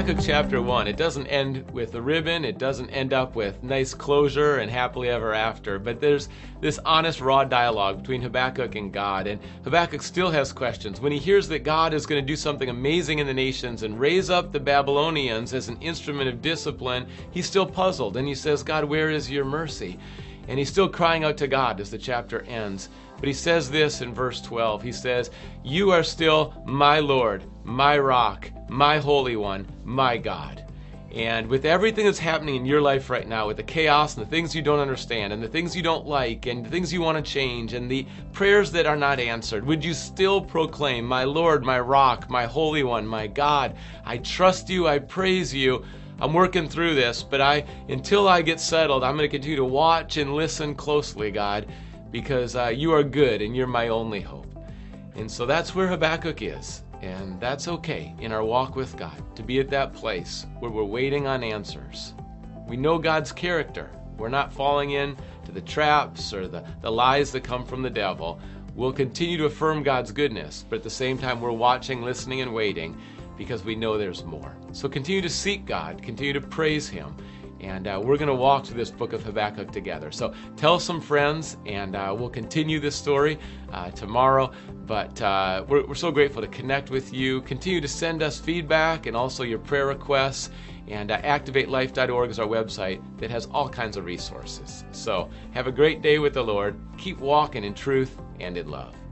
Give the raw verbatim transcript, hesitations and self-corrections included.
Habakkuk chapter one, it doesn't end with a ribbon, it doesn't end up with nice closure and happily ever after, but there's this honest, raw dialogue between Habakkuk and God, and Habakkuk still has questions. When he hears that God is going to do something amazing in the nations and raise up the Babylonians as an instrument of discipline, he's still puzzled, and he says, God, where is your mercy? And he's still crying out to God as the chapter ends. But he says this in verse twelve. He says, you are still my Lord, my rock, my Holy One, my God. And with everything that's happening in your life right now, with the chaos and the things you don't understand and the things you don't like and the things you want to change and the prayers that are not answered, would you still proclaim, my Lord, my rock, my Holy One, my God, I trust you, I praise you. I'm working through this, but I, until I get settled, I'm going to continue to watch and listen closely, God, because uh, you are good and you're my only hope. And so that's where Habakkuk is, and that's okay in our walk with God, to be at that place where we're waiting on answers. We know God's character. We're not falling in to the traps or the, the lies that come from the devil. We'll continue to affirm God's goodness, but at the same time we're watching, listening, and waiting, because we know there's more. So continue to seek God, continue to praise Him, and uh, we're going to walk through this book of Habakkuk together. So tell some friends, and uh, we'll continue this story uh, tomorrow. But uh, we're, we're so grateful to connect with you. Continue to send us feedback and also your prayer requests. And uh, activate life dot org is our website that has all kinds of resources. So have a great day with the Lord. Keep walking in truth and in love.